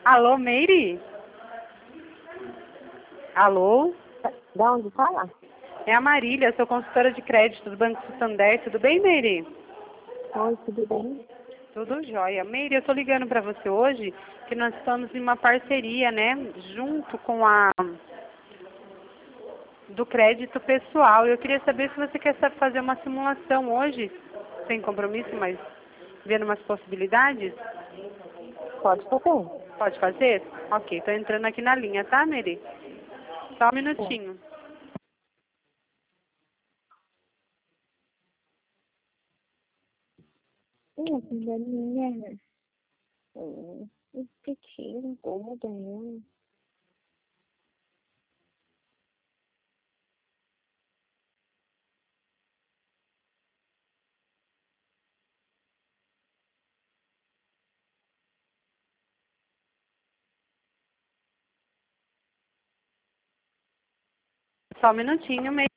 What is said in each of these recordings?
Alô, Meire? Alô? Da onde fala? É a Marília, sou consultora de crédito do Banco Santander. Tudo bem, Meire? Oi, tudo bem? Tudo jóia. Meire, eu tô ligando para você hoje que nós estamos em uma parceria, né? Junto com a do crédito pessoal. Eu queria saber se você quer fazer uma simulação hoje, sem compromisso, mas vendo umas possibilidades. Pode fazer. Pode fazer? Ok, tô entrando aqui na linha, tá, Meire? Só um Sim. minutinho. Da minha. Pequeno, cômodo, né? Só um minutinho, Meire.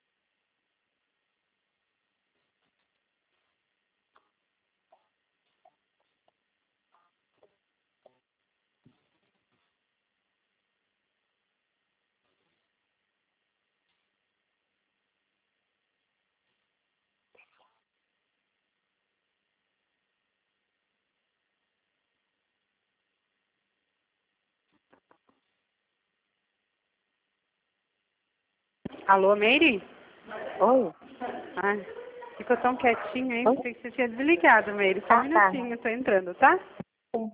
Alô, Meire? Oi? Ah, ficou tão quietinho aí, Oi? pensei que você tinha desligado, Meire. Só um Tá. minutinho, tô entrando, tá? Sim.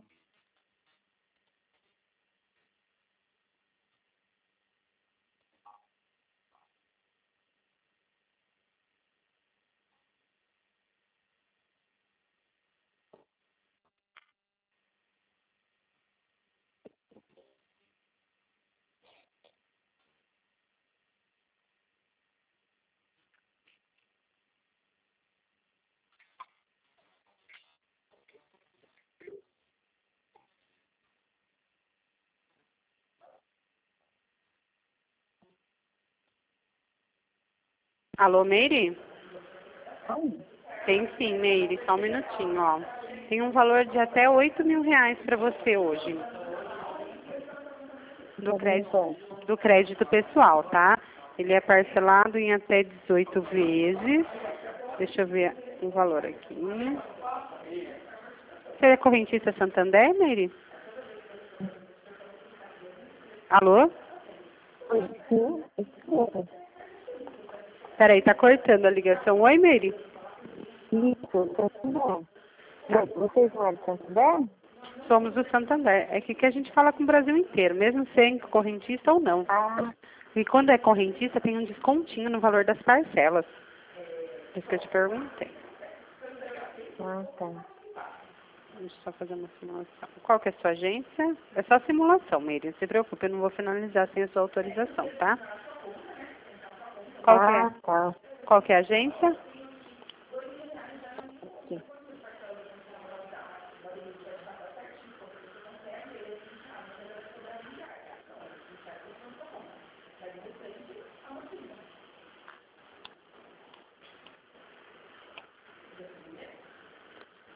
Alô, Meire? Oi? Tem sim, Meire, só um minutinho, ó. Tem um valor de até R$ 8.000 para você hoje, do crédito pessoal, tá? Ele é parcelado em até 18 vezes. Deixa eu ver o valor aqui. Você é correntista Santander, Meire? Alô? Oi, sim. Escuta. Peraí, tá cortando a ligação. Oi, Meire? Isso, Santander. Vocês não é de Santander? Somos do Santander. É que a gente fala com o Brasil inteiro, mesmo sendo correntista ou não. Ah, E quando é correntista, tem um descontinho no valor das parcelas. Por isso que eu te perguntei. tá. Deixa eu só fazer uma simulação. Qual que é a sua agência? É só simulação, Meire. Não se preocupe, eu não vou finalizar sem a sua autorização, tá? Qual que é? Tá. Qual que é a agência?